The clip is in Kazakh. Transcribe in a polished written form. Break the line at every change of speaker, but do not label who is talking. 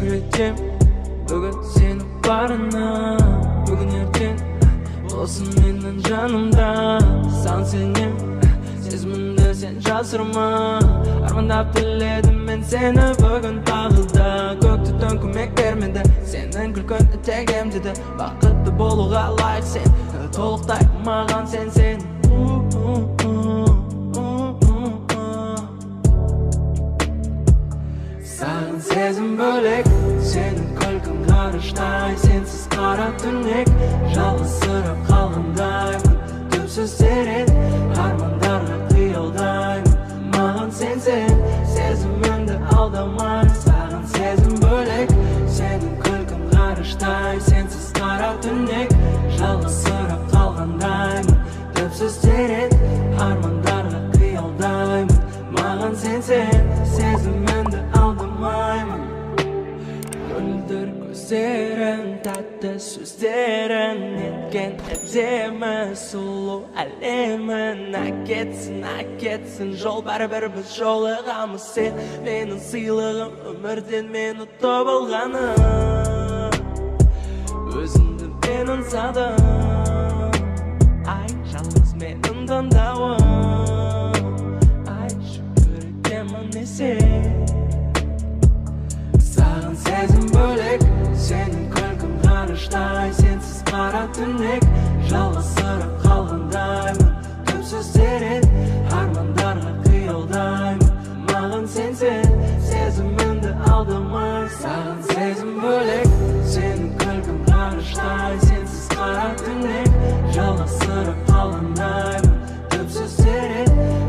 şükür ettim bugün senin barına. Bugün erken olsun menin canımda. Sensenim sezimimde sen jasırma. Armandap diledim men seni bugün tağılda. Göktüden kömek vermedi senin külkün etegimde de. Bakıtlı boluğa layık sen tolukтай mağan sensin. Sağın sezim bölek senin külkün karıştay. Sensiz kara tünek жалғыз сырып қалғандаймын. Түпсіз терең армандарға қиялдаймын. Маған сенсең сезімімді алдамай. Саған сезім бөлек сенің күлкің ғарыштай. Сенсіз қара түнек жалғыз сырып қалғандаймын. Түпсіз терең армандарға қиялдаймын. Маған сенсең сезімімді алдамаймын. Güldür gözlerin, tatlı sözlerin, etken edeme sulu alemin. Ak etsin jol bәрібір біз жолығамыз. Sen менің сыйлығым, өмірден мен ұтып алғаным. Өзіңді мен аңсадым, ай жалғыз менің таңдауым. Ай шүкір етемін десең. Sağın sezim bölek senin külkün karıştay. Sensiz kara tünek жалғыз сырып қалғандаймын. Түпсіз терең армандарға қиялдаймын. Маған сенсең сезімімді алдамай. Саған сезім бөлек senin külkün karıştay. Sensiz kara tünek жалғыз сырып қалғандаймын. Түпсіз терең